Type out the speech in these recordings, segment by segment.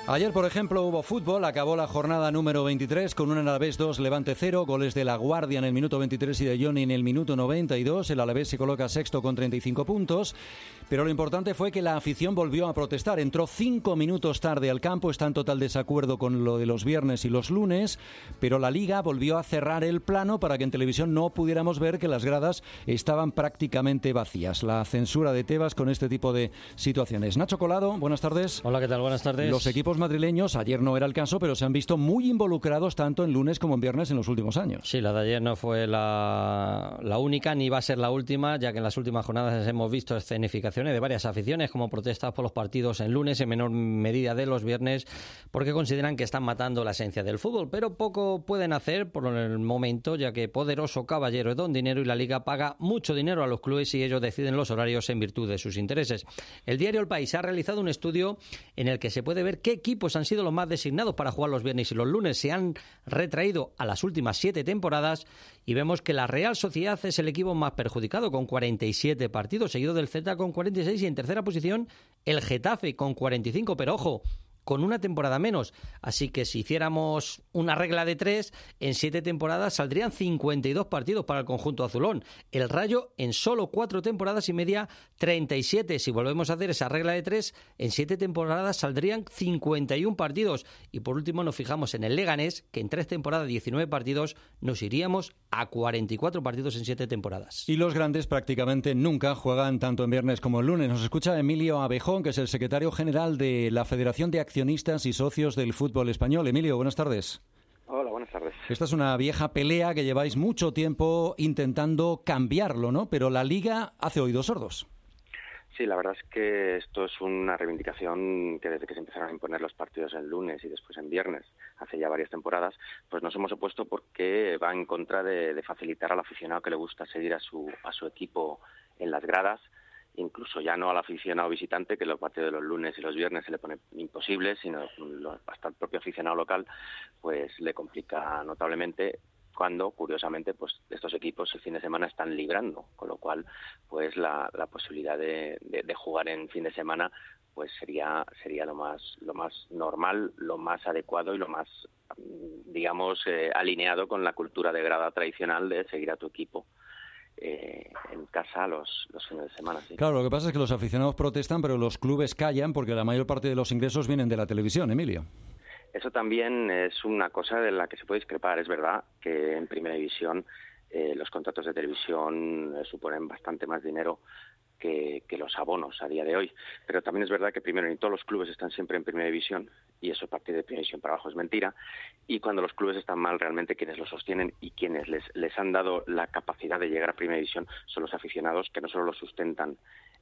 Ayer, por ejemplo, hubo fútbol. Acabó la jornada número 23 con un Alavés 2, Levante 0. Goles de La Guardia en el minuto 23 y de Johnny en el minuto 92. El Alavés se coloca sexto con 35 puntos. Pero lo importante fue que la afición volvió a protestar. Entró 5 minutos tarde al campo. Está en total desacuerdo con lo de los viernes y los lunes. Pero la Liga volvió a cerrar el plano para que en televisión no pudiéramos ver que las gradas estaban prácticamente vacías. La censura de Tebas con este tipo de situaciones. Nacho Colado, buenas tardes. Hola, ¿qué tal? Buenas tardes. Los equipos madrileños, ayer no era el caso, pero se han visto muy involucrados tanto en lunes como en viernes en los últimos años. Sí, la de ayer no fue la única, ni va a ser la última, ya que en las últimas jornadas hemos visto escenificaciones de varias aficiones como protestas por los partidos en lunes, en menor medida de los viernes, porque consideran que están matando la esencia del fútbol, pero poco pueden hacer por el momento, ya que Poderoso Caballero es don dinero y la Liga paga mucho dinero a los clubes y ellos deciden los horarios en virtud de sus intereses. El diario El País ha realizado un estudio en el que se puede ver qué equipos han sido los más designados para jugar los viernes y los lunes. Se han retraído a las últimas 7 temporadas y vemos que la Real Sociedad es el equipo más perjudicado con 47 partidos, seguido del Celta con 46 y en tercera posición el Getafe con 45, pero ojo, con una temporada menos. Así que si hiciéramos una regla de 3, en 7 temporadas saldrían 52 partidos para el conjunto azulón. El Rayo en solo 4 temporadas y media 37. Si volvemos a hacer esa regla de 3, en 7 temporadas saldrían 51 partidos. Y por último nos fijamos en el Leganés, que en 3 temporadas 19 partidos nos iríamos a 44 partidos en 7 temporadas. Y los grandes prácticamente nunca juegan tanto en viernes como en lunes. Nos escucha Emilio Abejón, que es el secretario general de la Federación de Accionistas y Socios del Fútbol Español. Emilio, buenas tardes. Hola, buenas tardes. Esta es una vieja pelea que lleváis mucho tiempo intentando cambiarlo, ¿no? Pero la Liga hace oídos sordos. Sí, la verdad es que esto es una reivindicación que desde que se empezaron a imponer los partidos en lunes y después en viernes, hace ya varias temporadas, pues nos hemos opuesto porque va en contra de facilitar al aficionado que le gusta seguir a su equipo en las gradas, incluso ya no al aficionado visitante, que los partidos de los lunes y los viernes se le pone imposible, sino hasta el propio aficionado local, pues le complica notablemente, cuando, curiosamente, pues estos equipos el fin de semana están librando, con lo cual, pues la posibilidad de jugar en fin de semana, pues sería lo más normal, lo más adecuado y lo más, digamos, alineado con la cultura de grada tradicional de seguir a tu equipo en casa los fines de semana. Sí. Claro, lo que pasa es que los aficionados protestan, pero los clubes callan porque la mayor parte de los ingresos vienen de la televisión, Emilio. Eso también es una cosa de la que se puede discrepar. Es verdad que en Primera División los contratos de televisión suponen bastante más dinero que los abonos a día de hoy. Pero también es verdad que primero ni todos los clubes están siempre en Primera División y eso a partir de Primera División para abajo es mentira. Y cuando los clubes están mal, realmente quienes los sostienen y quienes les han dado la capacidad de llegar a Primera División son los aficionados, que no solo los sustentan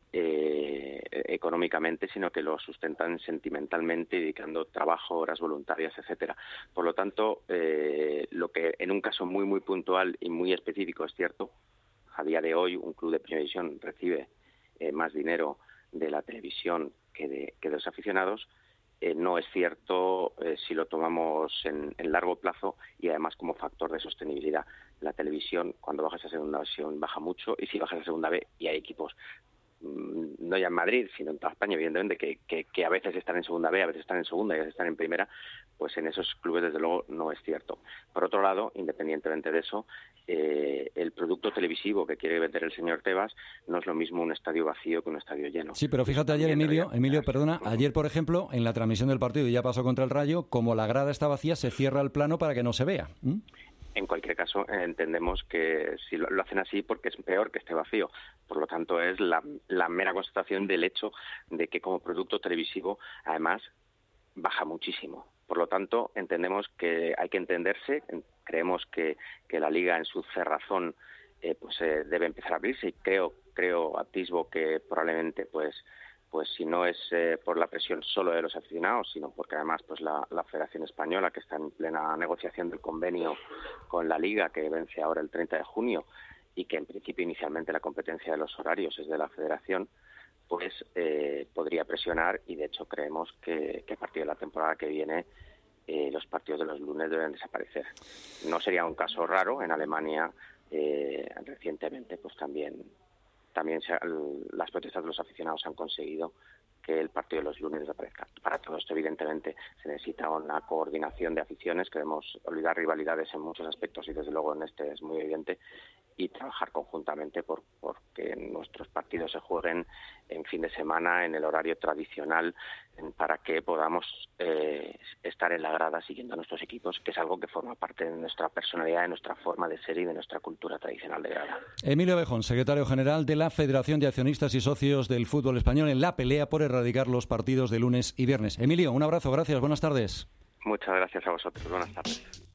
económicamente, sino que lo sustentan sentimentalmente, dedicando trabajo, horas voluntarias, etcétera. Por lo tanto, lo que en un caso muy muy puntual y muy específico es cierto, a día de hoy un club de Primera División recibe más dinero de la televisión que de los aficionados. No es cierto si lo tomamos en largo plazo y además como factor de sostenibilidad. La televisión, cuando bajas a segunda división, baja mucho, y si bajas a segunda B, y hay equipos, no ya en Madrid, sino en toda España, evidentemente, que a veces están en segunda B, a veces están en segunda y a veces están en primera, pues en esos clubes, desde luego, no es cierto. Por otro lado, independientemente de eso, el producto televisivo que quiere vender el señor Tebas no es lo mismo un estadio vacío que un estadio lleno. Sí, pero fíjate ayer, Emilio, perdona, ayer, por ejemplo, en la transmisión del partido, y ya pasó contra el Rayo, como la grada está vacía, se cierra el plano para que no se vea. En cualquier caso, entendemos que si lo hacen así porque es peor que esté vacío. Por lo tanto, es la mera constatación del hecho de que como producto televisivo, además, baja muchísimo. Por lo tanto, entendemos que hay que entenderse. Creemos que la Liga en su cerrazón debe empezar a abrirse, y creo atisbo que probablemente pues si no es por la presión solo de los aficionados, sino porque además pues la Federación Española, que está en plena negociación del convenio con la Liga, que vence ahora el 30 de junio, y que en principio inicialmente la competencia de los horarios es de la Federación, pues podría presionar, y de hecho creemos que a partir de la temporada que viene los partidos de los lunes deben desaparecer. No sería un caso raro. En Alemania recientemente pues también las protestas de los aficionados han conseguido que el partido de los lunes desaparezca. Para todo esto, evidentemente, se necesita una coordinación de aficiones. Queremos olvidar rivalidades en muchos aspectos y, desde luego, en este es muy evidente, y trabajar conjuntamente porque nuestros partidos se jueguen en fin de semana, en el horario tradicional, para que podamos estar en la grada siguiendo a nuestros equipos, que es algo que forma parte de nuestra personalidad, de nuestra forma de ser y de nuestra cultura tradicional de grada. Emilio Abejón, secretario general de la Federación de Accionistas y Socios del Fútbol Español, en la pelea por erradicar los partidos de lunes y viernes. Emilio, un abrazo, gracias, buenas tardes. Muchas gracias a vosotros, buenas tardes.